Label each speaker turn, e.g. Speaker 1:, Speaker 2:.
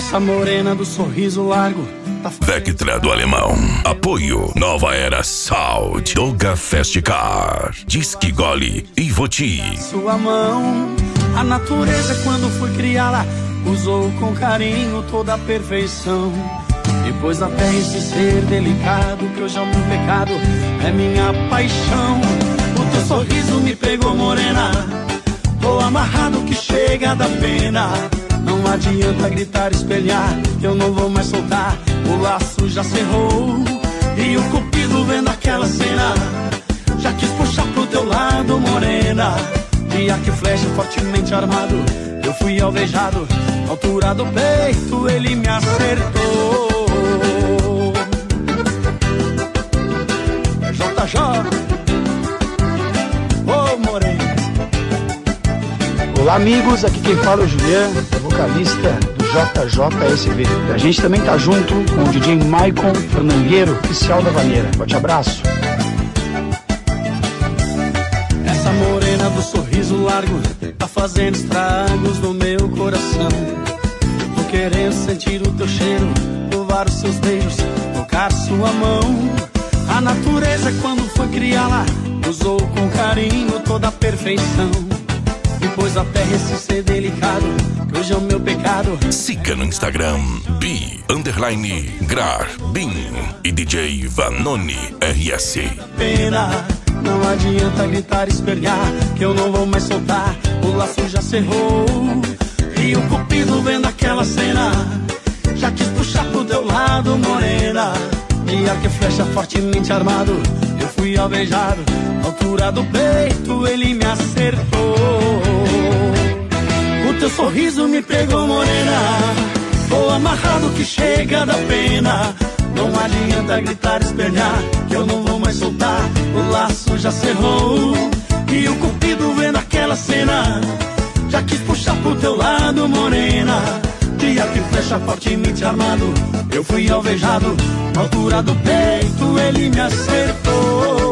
Speaker 1: Essa morena do sorriso largo
Speaker 2: Vectra do Alemão. Apoio Nova Era Sound. Doga Festcar. Disque Gole e Voti.
Speaker 1: Sua mão, a natureza quando fui criá-la usou com carinho toda a perfeição. Depois na terra esse ser delicado que hoje é o meu pecado, é minha paixão. O teu sorriso me pegou, morena. Tô amarrado que chega da pena. Não adianta gritar, espelhar, que eu não vou mais soltar. O laço já cerrou e o cupido vendo aquela cena já quis puxar pro teu lado, morena. De arco e flecha fortemente armado, eu fui alvejado. Na altura do peito ele me acertou. É JJ, ô morena.
Speaker 3: Olá amigos, aqui quem fala é o Julian, vocalista do JJSV. A gente também tá junto com o DJ Maicon Fernangueiro, oficial da Vaneira. Forte abraço.
Speaker 1: Essa morena do sorriso largo tá fazendo estragos no meu coração. Tô querendo sentir o teu cheiro, provar os seus beijos, tocar sua mão. A natureza quando foi criá-la usou com carinho toda a perfeição. Depois a terra esse ser delicado, que hoje é o meu pecado.
Speaker 2: Siga no Instagram Bi_Grar_Bin e DJ Vanoni RS.
Speaker 1: Pena, não adianta gritar, espernear, que eu não vou mais soltar. O laço já cerrou e o cupido vendo aquela cena já quis puxar pro teu lado, morena. De arco e flecha fortemente armado, eu fui alvejado. Na altura do peito ele me acertou. O teu sorriso me pegou, morena. Tô amarrado que chega da pena. Não adianta gritar, espelhar, que eu não vou mais soltar. O laço já cerrou e o cupido vendo aquela cena já quis puxar pro teu lado, morena. De arco e flecha fortemente armado, eu fui alvejado. Na altura do peito ele me acertou.